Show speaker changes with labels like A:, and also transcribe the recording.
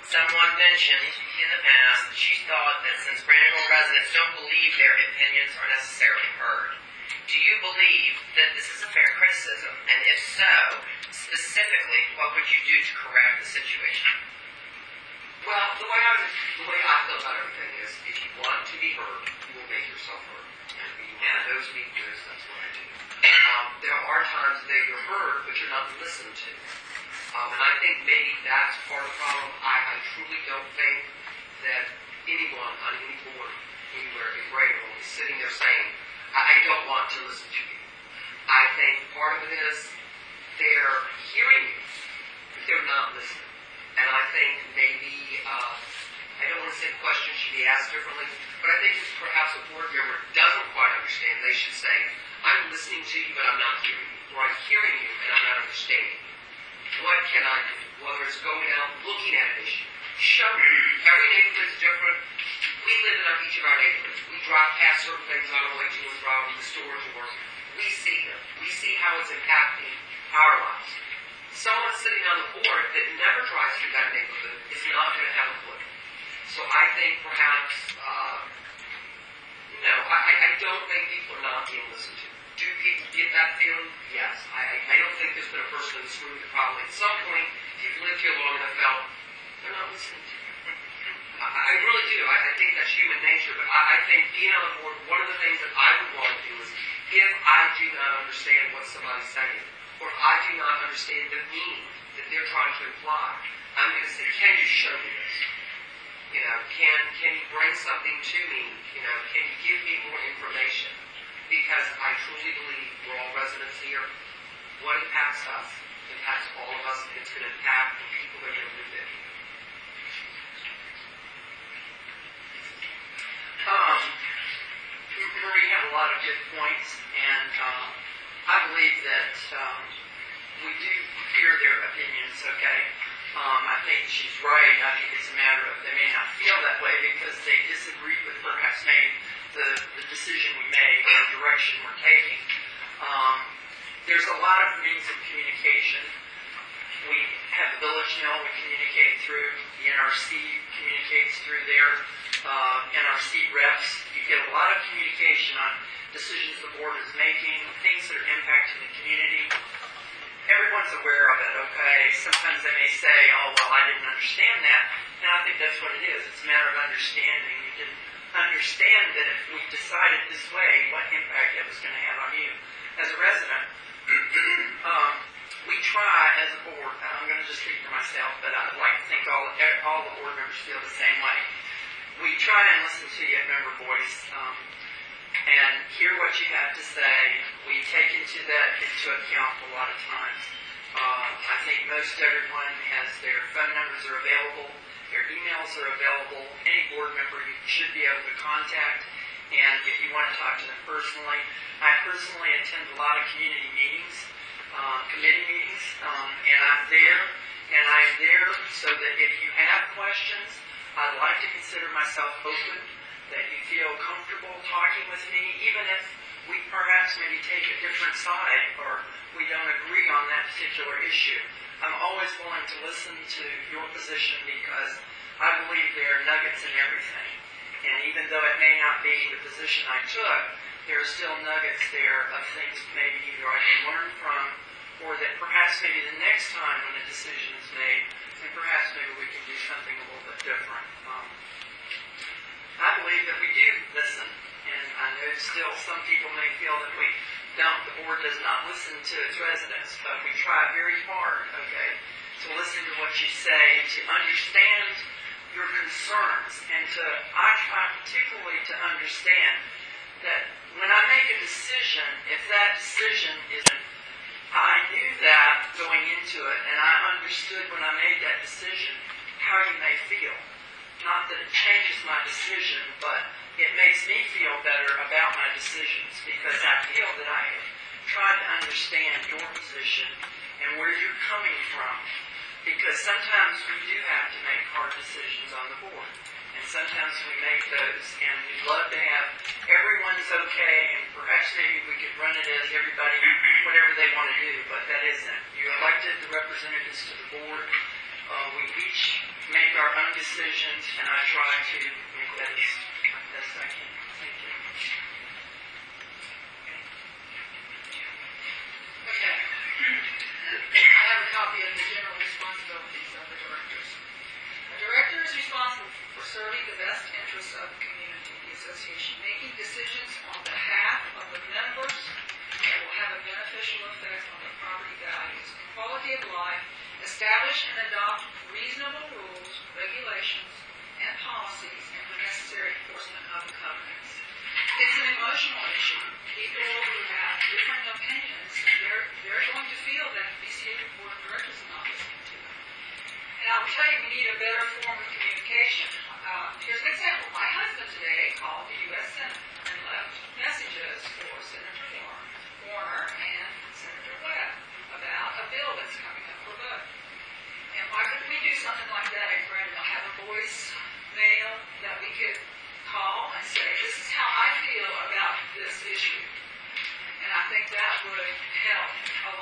A: Someone mentioned in the past that she thought that since Brandonville residents don't believe their opinions are necessarily heard. Do you believe that this is a fair criticism? And if so, specifically, what would you do to correct the situation?
B: Well, the way I feel about everything is, if you want to be heard, you will make yourself heard. And if you want those be good, that's what I do. There are times that you're heard, but you're not listened to. And I think maybe that's part of the problem. I truly don't think that anyone on any board anywhere in Brandonville is sitting there saying, I don't want to listen to you. I think part of it is they're hearing you, but they're not listening. And I think maybe, I don't want to say the question should be asked differently, but I think if perhaps a board member doesn't quite understand, they should say, I'm listening to you, but I'm not hearing you. Or I'm hearing you, and I'm not understanding you. What can I do? Whether it's going out, looking at an issue. Show me. Every neighborhood is different. We live in each of our neighborhoods. We drive past certain things on our way to and from the stores or work. We see them. We see how it's impacting our lives. Someone sitting on the board that never drives through that neighborhood is not going to have a clue. So I think perhaps, I don't think people are not being listened to. Do people get that feeling? Yes. I don't think there's been a person in this room that probably at some point, if you've lived here long enough, felt they're not listening to you. I really do. I think that's human nature, but I think being on the board, one of the things that I would want to do is, if I do not understand what somebody's saying, or I do not understand the meaning that they're trying to imply, I'm going to say, can you show me this? Can you bring something to me? Can you give me more information? Because I truly believe we're all residents here. What impacts us impacts all of us, and it's going to impact the people that are going to live there.
C: Marie had a lot of good points, and I believe that we do hear their opinions, okay? I think she's right. I think it's a matter of they may not feel that way because they disagree with perhaps maybe the decision we made or the direction we're taking. There's a lot of means of communication. We have the Village Mill we communicate through. The NRC communicates through their NRC reps. You get a lot of communication on decisions the board is making, things that are impacting the community. Everyone's aware of it, okay? Sometimes they may say, oh, well, I didn't understand that. And I think that's what it is. It's a matter of understanding. You didn't understand that if we decided this way, what impact it was going to have on you. As a resident, we try as a board, and I'm going to just speak for myself, but I'd like to think all the board members feel the same way. We try and listen to you at member voice and hear what you have to say. We take into account a lot of times. I think most everyone has their phone numbers are available, their emails are available. Any board member you should be able to contact, and if you want to talk to them personally. I personally attend a lot of community meetings, committee meetings, and I'm there so that if you have questions, I'd like to consider myself open, that you feel comfortable talking with me, even if we perhaps maybe take a different side or we don't agree on that particular issue. I'm always willing to listen to your position because I believe there are nuggets in everything. And even though it may not be the position I took, there are still nuggets there of things maybe either I can learn from or that perhaps maybe the next time when a decision is made, and perhaps maybe we can do something a little bit different. I believe that we do listen, and I know still some people may feel that the board does not listen to its residents, but we try very hard, okay, to listen to what you say, to understand your concerns, and I try particularly to understand that when I make a decision, if that decision isn't, I knew that going into it, and I understood when I made that decision how you may feel. Not that it changes my decision, but it makes me feel better about my decisions because I feel that I have tried to understand your position and where you're coming from. Because sometimes we do have to make hard decisions on the board. And sometimes we make those, and we'd love to have everyone's okay, and perhaps maybe we could run it as everybody, whatever they want to do, but that isn't. You elected the representatives to the board. We each make our own decisions, and I try to make that as best I can. Thank you.
D: Okay. I have a copy of the general responsibilities of the directors. A director is responsible for serving the best interests of the community, the association, making decisions on behalf of the members that will have a beneficial effect on the property values and quality of life, establish and adopt reasonable rules, regulations, and policies, and for necessary enforcement of the covenants. It's an emotional issue. People who have different opinions, they're going to feel that the BCA Board of Directors is not listening to them. And I will tell you, we need a better form of communication. Here's an example. My husband today called the U.S. Senate and left messages for Senator Warner and Senator Webb about a bill that's coming up for vote. And why couldn't we do something like that in Brandon? Have a voice mail that we could call and say, this is how I feel about this issue. And I think that would help a